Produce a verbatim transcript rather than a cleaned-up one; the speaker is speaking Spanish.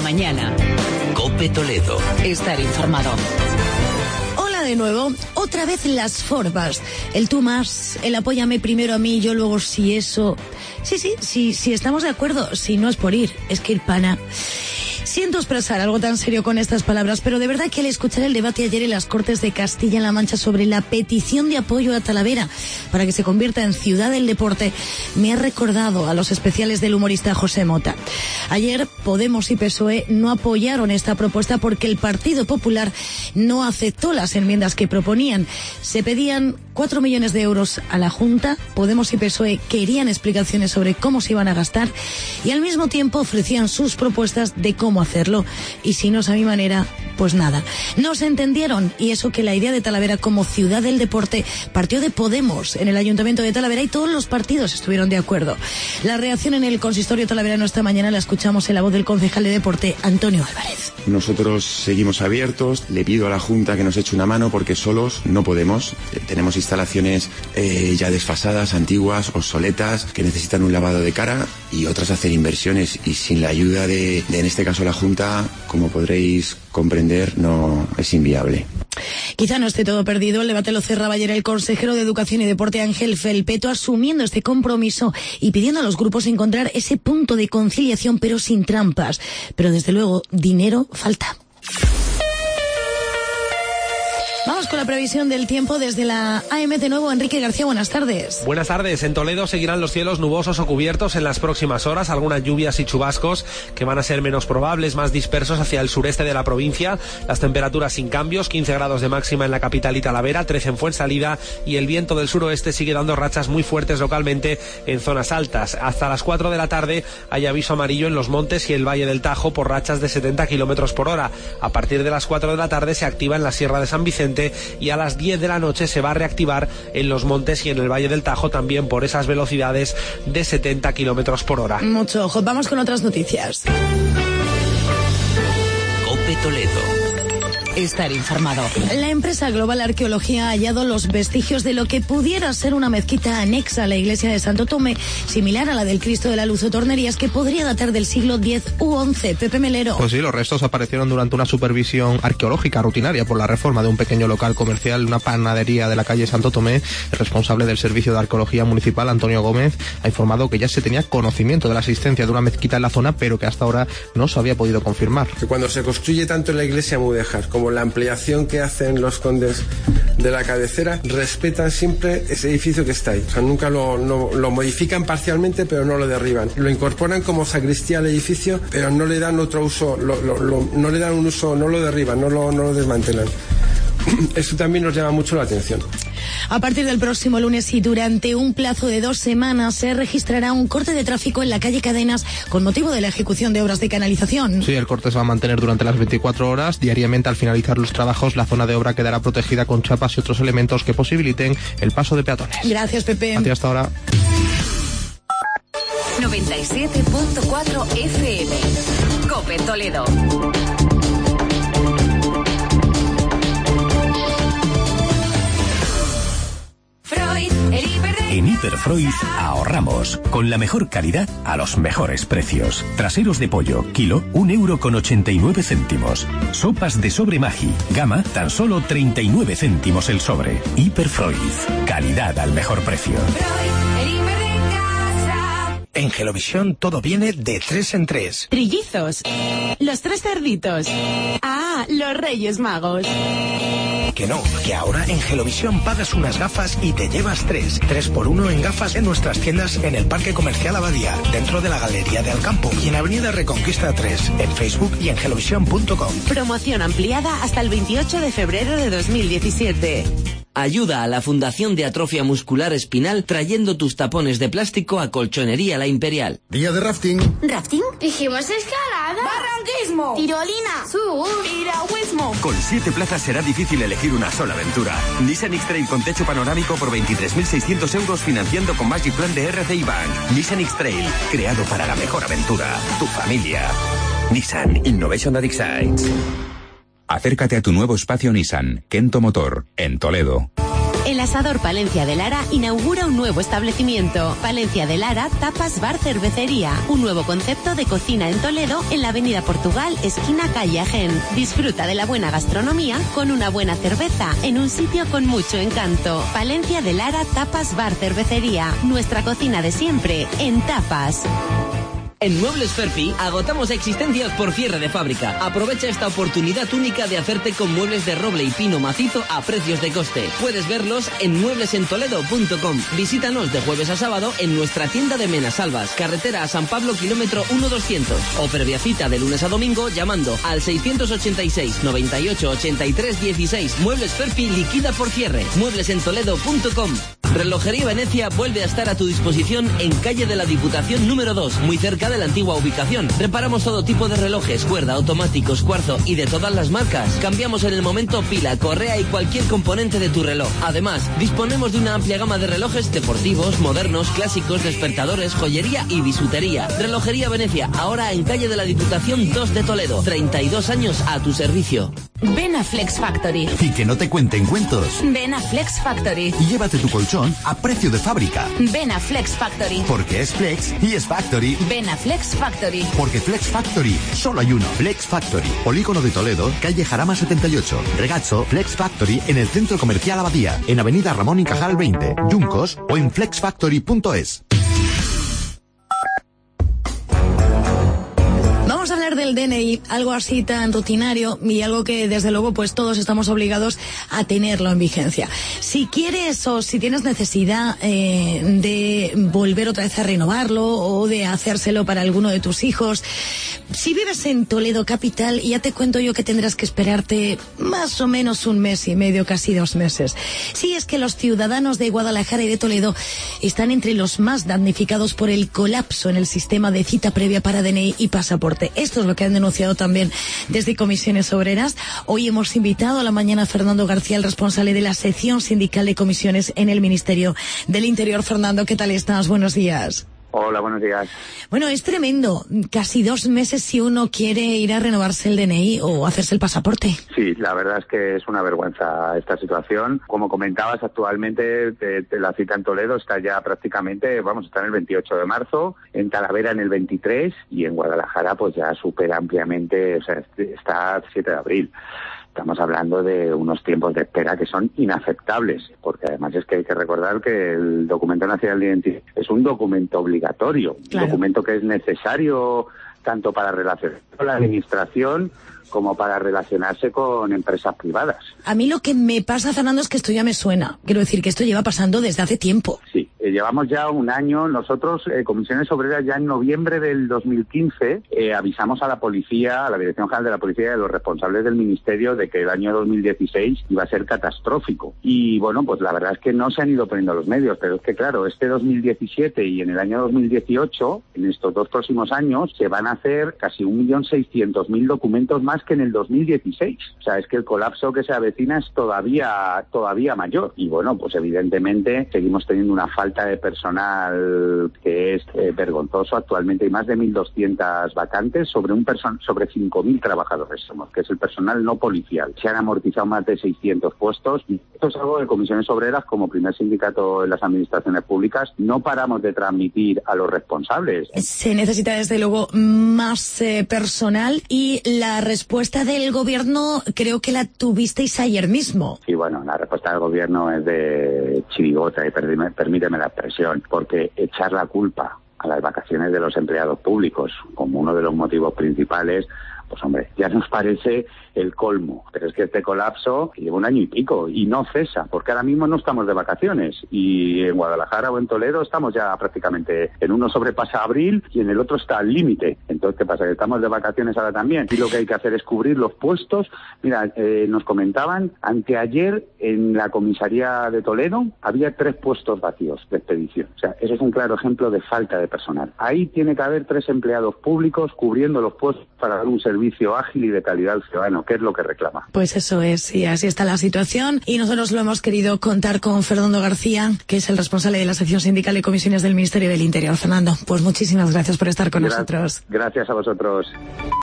mañana. COPE Toledo. Estar informado. Hola de nuevo, otra vez las formas. El tú más, el apóyame primero a mí, yo luego si eso. Sí, sí, sí, sí, estamos de acuerdo. Si no es por ir, es que ir pana. Siento expresar algo tan serio con estas palabras, pero de verdad que al escuchar el debate ayer en las Cortes de Castilla-La Mancha sobre la petición de apoyo a Talavera para que se convierta en ciudad del deporte, me ha recordado a los especiales del humorista José Mota. Ayer Podemos y P S O E no apoyaron esta propuesta porque el Partido Popular no aceptó las enmiendas que proponían. Se pedían cuatro millones de euros a la Junta, Podemos y P S O E querían explicaciones sobre cómo se iban a gastar y al mismo tiempo ofrecían sus propuestas de cómo hacerlo. Y si no es a mi manera, pues nada. No se entendieron, y eso que la idea de Talavera como ciudad del deporte partió de Podemos en el Ayuntamiento de Talavera y todos los partidos estuvieron de acuerdo. La reacción en el consistorio talaverano esta mañana la escuchamos en la voz del concejal de deporte, Antonio Álvarez. Nosotros seguimos abiertos, le pido a la Junta que nos eche una mano porque solos no podemos. Tenemos instalaciones eh, ya desfasadas, antiguas, obsoletas, que necesitan un lavado de cara y otras hacer inversiones, y sin la ayuda de, de en este caso la Junta, como podréis comprender, no es inviable. Quizá no esté todo perdido. El debate lo cerraba ayer el consejero de Educación y Deporte, Ángel Felpeto, asumiendo este compromiso y pidiendo a los grupos encontrar ese punto de conciliación, pero sin trampas. Pero desde luego, dinero falta. Vamos con la previsión del tiempo desde la A M. De nuevo, Enrique García, buenas tardes. Buenas tardes. En Toledo seguirán los cielos nubosos o cubiertos en las próximas horas, algunas lluvias y chubascos que van a ser menos probables, más dispersos hacia el sureste de la provincia. Las temperaturas sin cambios, quince grados de máxima en la capital y Talavera, trece en Fuensalida, y el viento del suroeste sigue dando rachas muy fuertes localmente en zonas altas. Hasta las cuatro de la tarde hay aviso amarillo en los montes y el Valle del Tajo por rachas de setenta kilómetros por hora. A partir de las cuatro de la tarde se activa en la Sierra de San Vicente y a las diez de la noche se va a reactivar en los montes y en el Valle del Tajo también por esas velocidades de setenta kilómetros por hora. Mucho ojo. Vamos con otras noticias. COPE Toledo. Estar informado. La empresa Global Arqueología ha hallado los vestigios de lo que pudiera ser una mezquita anexa a la iglesia de Santo Tomé, similar a la del Cristo de la Luz o Tornerías, que podría datar del siglo diez u once. Pepe Melero. Pues sí, los restos aparecieron durante una supervisión arqueológica rutinaria por la reforma de un pequeño local comercial, una panadería de la calle Santo Tomé. El responsable del Servicio de Arqueología Municipal, Antonio Gómez, ha informado que ya se tenía conocimiento de la existencia de una mezquita en la zona, pero que hasta ahora no se había podido confirmar. Que cuando se construye tanto la iglesia mudéjar como la ampliación que hacen los condes de la cabecera, respetan siempre ese edificio que está ahí. O sea, nunca lo, no, lo modifican parcialmente, pero no lo derriban. Lo incorporan como sacristía al edificio, pero no le dan otro uso, lo, lo, lo, no le dan un uso, no lo derriban, no lo, no lo desmantelan. Esto también nos llama mucho la atención. A partir del próximo lunes y durante un plazo de dos semanas se registrará un corte de tráfico en la calle Cadenas con motivo de la ejecución de obras de canalización. Sí, el corte se va a mantener durante las veinticuatro horas. Diariamente, al finalizar los trabajos, la zona de obra quedará protegida con chapas y otros elementos que posibiliten el paso de peatones. Gracias, Pepe. A ti hasta ahora. noventa y siete punto cuatro F M. COPE Toledo. En Hiperfreud ahorramos con la mejor calidad a los mejores precios. Traseros de pollo, kilo, un euro con ochenta y nueve céntimos. Sopas de sobre Maggi, gama, tan solo treinta y nueve céntimos el sobre. Hiperfreud, calidad al mejor precio. En Gelovisión todo viene de tres en tres. Trillizos. Los tres cerditos. Ah, los Reyes Magos. Que no, que ahora en Gelovisión pagas unas gafas y te llevas tres. Tres por uno en gafas en nuestras tiendas en el Parque Comercial Abadía, dentro de la Galería de Alcampo y en Avenida Reconquista tres, en Facebook y en gelovisión punto com. Promoción ampliada hasta el veintiocho de febrero de dos mil diecisiete. Ayuda a la Fundación de Atrofia Muscular Espinal trayendo tus tapones de plástico a Colchonería La Imperial. Día de rafting. ¿Rafting? Dijimos escalada. Barranquismo. Tirolina. Sur. Piragüismo. Con siete plazas será difícil elegir una sola aventura. Nissan X-Trail con techo panorámico por veintitrés mil seiscientos euros financiando con Magic Plan de R C I Bank. Nissan X-Trail, creado para la mejor aventura. Tu familia. Nissan Innovation that excites. Acércate a tu nuevo espacio Nissan, Kento Motor, en Toledo. El Asador Palencia de Lara inaugura un nuevo establecimiento. Palencia de Lara, tapas, bar, cervecería. Un nuevo concepto de cocina en Toledo, en la avenida Portugal, esquina calle Agen. Disfruta de la buena gastronomía con una buena cerveza en un sitio con mucho encanto. Palencia de Lara, tapas, bar, cervecería. Nuestra cocina de siempre, en tapas. En Muebles Ferfi agotamos existencias por cierre de fábrica. Aprovecha esta oportunidad única de hacerte con muebles de roble y pino macizo a precios de coste. Puedes verlos en muebles en toledo punto com. Visítanos de jueves a sábado en nuestra tienda de Menasalvas, carretera a San Pablo, kilómetro uno doscientos. O previa cita de lunes a domingo llamando al seiscientos ochenta y seis, noventa y ocho, ochenta y tres, dieciséis. Muebles Ferfi liquida por cierre. muebles en toledo punto com. Relojería Venecia vuelve a estar a tu disposición en calle de la Diputación número dos, muy cerca de la antigua ubicación. Reparamos todo tipo de relojes, cuerda, automáticos, cuarzo y de todas las marcas. Cambiamos en el momento pila, correa y cualquier componente de tu reloj. Además, disponemos de una amplia gama de relojes deportivos, modernos, clásicos, despertadores, joyería y bisutería. Relojería Venecia, ahora en calle de la Diputación dos de Toledo. treinta y dos años a tu servicio. Ven a Flex Factory. Y que no te cuenten cuentos. Ven a Flex Factory. Y llévate tu colchón a precio de fábrica. Ven a Flex Factory. Porque es Flex y es Factory. Ven a Flex Factory. Porque Flex Factory solo hay uno. Flex Factory. Polígono de Toledo, calle Jarama setenta y ocho. Regacho, Flex Factory en el Centro Comercial Abadía, en Avenida Ramón y Cajal veinte, Yuncos o en flex factory punto es. Vamos a hablar del D N I, algo así tan rutinario y algo que desde luego pues todos estamos obligados a tenerlo en vigencia. Si quieres o si tienes necesidad eh, de volver otra vez a renovarlo o de hacérselo para alguno de tus hijos, si vives en Toledo capital, ya te cuento yo que tendrás que esperarte más o menos un mes y medio, casi dos meses. Sí, es que los ciudadanos de Guadalajara y de Toledo están entre los más damnificados por el colapso en el sistema de cita previa para D N I y pasaporte. Esto es lo que han denunciado también desde Comisiones Obreras. Hoy hemos invitado a la mañana a Fernando García, el responsable de la sección sindical de comisiones en el Ministerio del Interior. Fernando, ¿qué tal estás? Buenos días. Hola, buenos días. Bueno, es tremendo. Casi dos meses si uno quiere ir a renovarse el D N I o hacerse el pasaporte. Sí, la verdad es que es una vergüenza esta situación. Como comentabas, actualmente de, de la cita en Toledo está ya prácticamente, vamos a estar en el veintiocho de marzo, en Talavera en el veintitrés y en Guadalajara pues ya supera ampliamente, o sea, está siete de abril. Estamos hablando de unos tiempos de espera que son inaceptables, porque además es que hay que recordar que el documento nacional de identidad es un documento obligatorio, claro. Un documento que es necesario tanto para relacionarse con la administración como para relacionarse con empresas privadas. A mí lo que me pasa, Fernando, es que esto ya me suena. Quiero decir que esto lleva pasando desde hace tiempo. Sí, eh, llevamos ya un año. Nosotros, eh, Comisiones Obreras, ya en noviembre del dos mil quince, eh, avisamos a la policía, a la Dirección General de la Policía y a los responsables del Ministerio de que el año dos mil dieciséis iba a ser catastrófico. Y bueno, pues la verdad es que no se han ido poniendo los medios, pero es que claro, este dos mil diecisiete y en el año dos mil dieciocho, en estos dos próximos años, se van a hacer casi un millón seiscientos mil documentos más que en el dos mil dieciséis. O sea, es que el colapso que se avecina es todavía todavía mayor. Y bueno, pues evidentemente seguimos teniendo una falta de personal que es eh, vergonzoso. Actualmente hay más de mil doscientas vacantes sobre un person sobre cinco mil trabajadores, que es el personal no policial. Se han amortizado más de seiscientos puestos. Y esto es algo de Comisiones Obreras, como primer sindicato en las administraciones públicas, no paramos de transmitir a los responsables. Se necesita desde luego más eh, personal y la respuesta del gobierno creo que la tuvisteis ayer mismo. Sí, bueno, la respuesta del gobierno es de chirigota y permíteme la expresión, porque echar la culpa a las vacaciones de los empleados públicos como uno de los motivos principales, pues hombre, ya nos parece el colmo. Pero es que este colapso lleva un año y pico y no cesa, porque ahora mismo no estamos de vacaciones y en Guadalajara o en Toledo estamos ya prácticamente, en uno sobrepasa abril y en el otro está al límite. Entonces, ¿qué pasa? Que estamos de vacaciones ahora también y lo que hay que hacer es cubrir los puestos. Mira, eh, nos comentaban, anteayer en la comisaría de Toledo había tres puestos vacíos de expedición. O sea, eso es un claro ejemplo de falta de personal. Ahí tiene que haber tres empleados públicos cubriendo los puestos para dar un servicio ágil y de calidad al ciudadano, que es lo que reclama. Pues eso es, y así está la situación. Y nosotros lo hemos querido contar con Fernando García, que es el responsable de la sección sindical de comisiones del Ministerio del Interior. Fernando, pues muchísimas gracias por estar con Gra- nosotros. Gracias a vosotros.